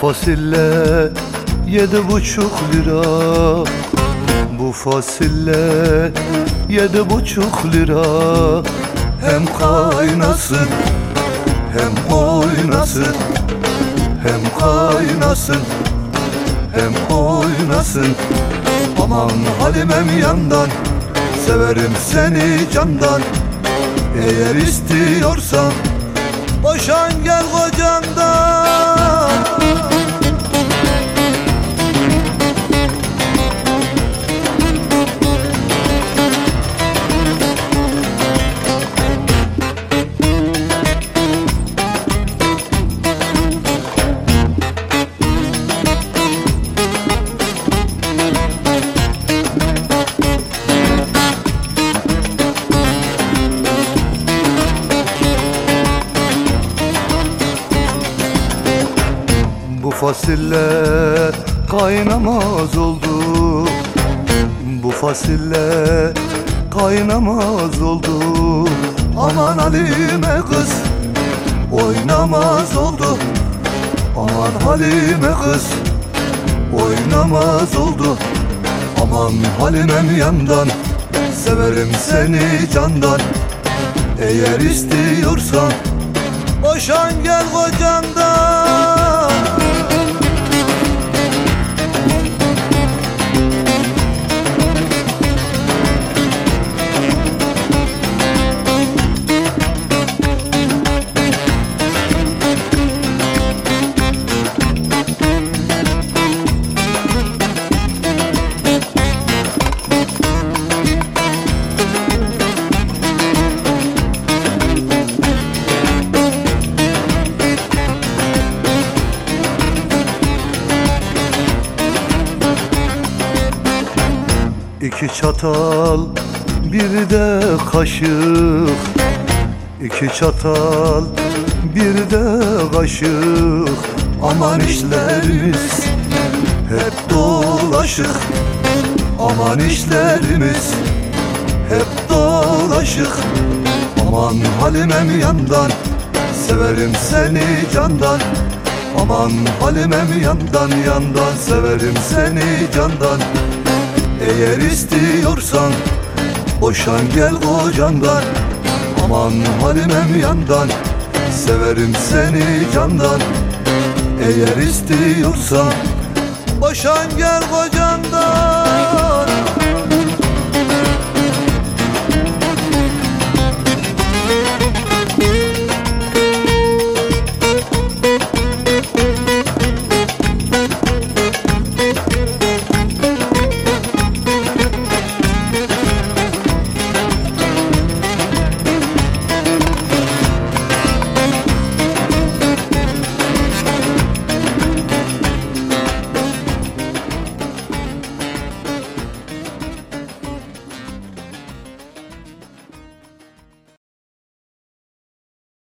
Fasille 7,5 lira. Bu fasille 7,5 lira. Hem kaynasın hem oynasın, hem kaynasın hem oynasın. Aman Halimem yandan, severim seni candan. Eğer istiyorsan boşan gel kocandan. Bu fasille kaynamaz oldu. Bu fasille kaynamaz oldu. Aman Halime kız oynamaz oldu. Aman Halime kız oynamaz oldu. Aman Halimem yandan, severim seni candan. Eğer istiyorsan boşan gel kocandan. İki çatal bir de kaşık, İki çatal bir de kaşık. Aman işlerimiz hep dolaşık. Aman işlerimiz hep dolaşık. Aman Halimem yandan, severim seni candan. Aman Halimem yandan, yandan severim seni candan. Eğer istiyorsan boşan gel kocandan. Aman Halimem yandan, severim seni candan. Eğer istiyorsan boşan gel kocandan.